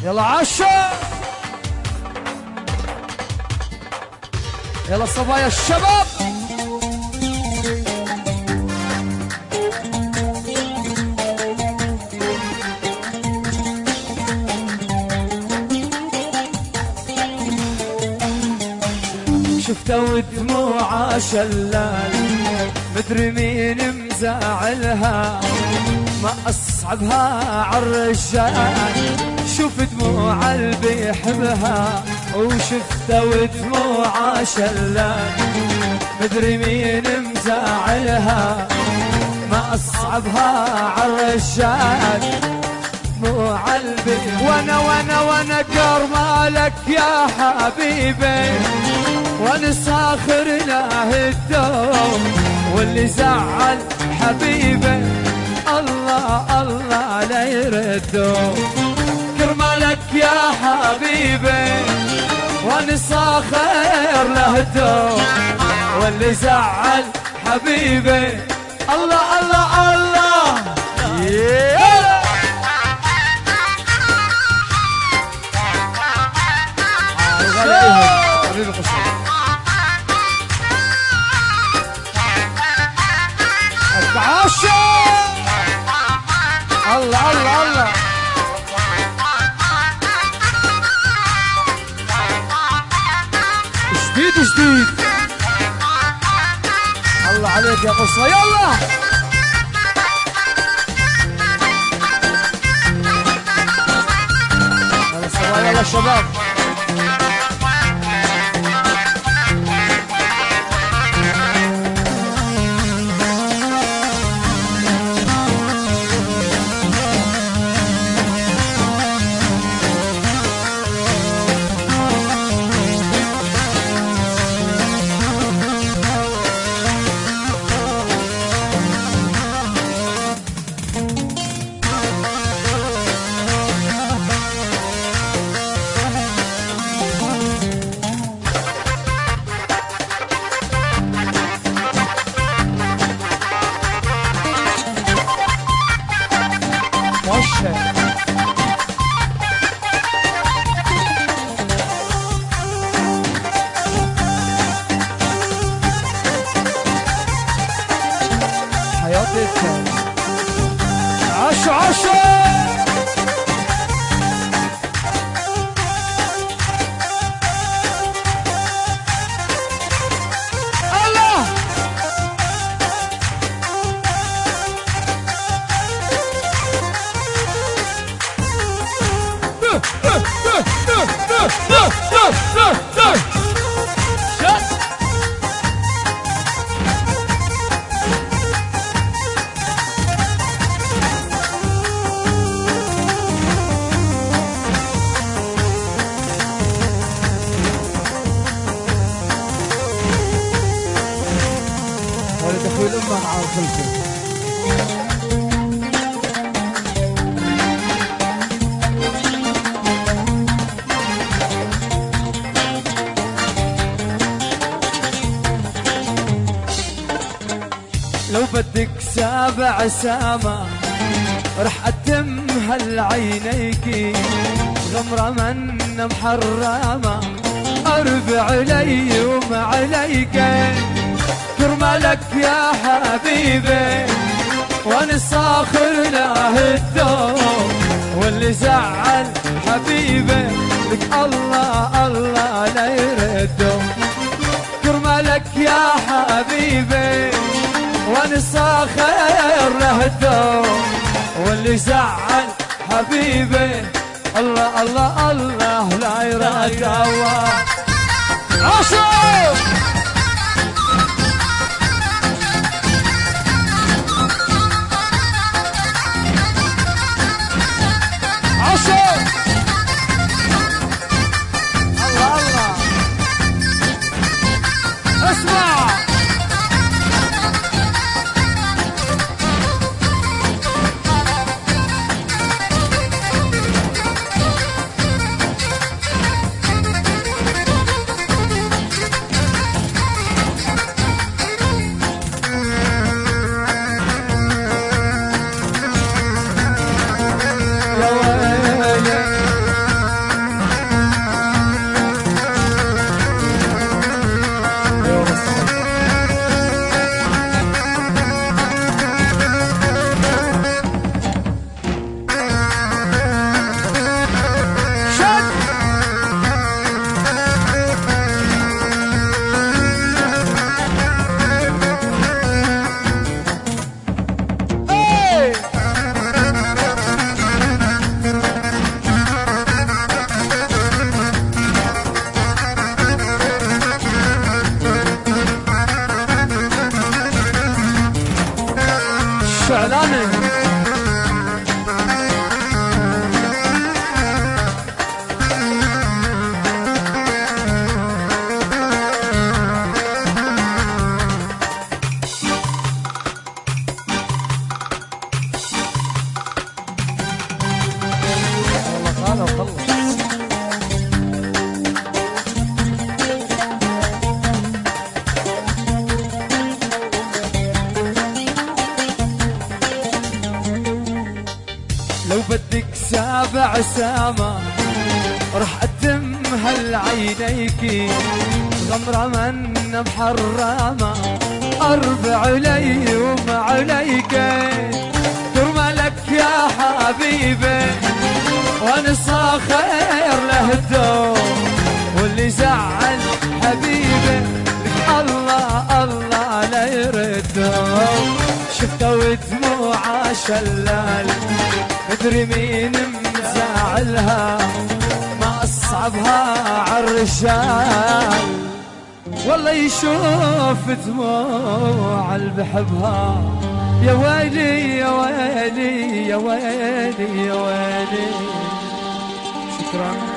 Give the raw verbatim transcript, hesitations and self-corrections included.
يلا عشا، يلا صبايا الشباب. شفته ودموعه شلال، مدري مين مزاعلها، ما أصعبها عالرجال. شوف دموع اللي يحبها، وشفته ودموعه شلال، مدري مين مزاعلها، ما أصعبها عالرجال. دموع قلبي وانا وانا وانا كرمالك يا حبيبي، وانا ساخر له الدوم، واللي زعل حبيبي الله الله لا يرده. كرمالك يا حبيبي وانا ساخر له الدوم، واللي زعل حبيبي الله الله الله. yeah. حبيبي قصة التعاشى. الله الله الله. جديد جديد. الله عليك يا قصة. يلا يلا الصبايا يلا الشباب. عشو عشو الله. ولد اخوي الامه مع الخلفه. لو بدك سابع سما رح اتمها لعينيكي، غمرة من محرمة اربع علي وما عليك. كرمالك يا حبيبي وانا ساخر له الدوم، واللي زعل حبيبي لك الله الله لا يرده. كرمالك يا حبيبي وانا ساخر له الدوم، واللي زعل حبيبي الله الله الله لا يرده. عاشور عاشور الله الله. اسمع تعال وخلص. لو بدك سابع سما رح أتمها لعينيكي، غمرة من محرمة أربع لي وما عليك، ترمى لك يا حبيبي وانصى خير له الدوم، واللي زعل حبيبي لك الله الله لا يردهم. شفته ودموعه شلال مدري مين مزعلها، ما أصعبها عالرجال والله يشوف دموع اللي بحبها. يا ويلي يا ويلي يا ويلي يا ويلي. شكرا.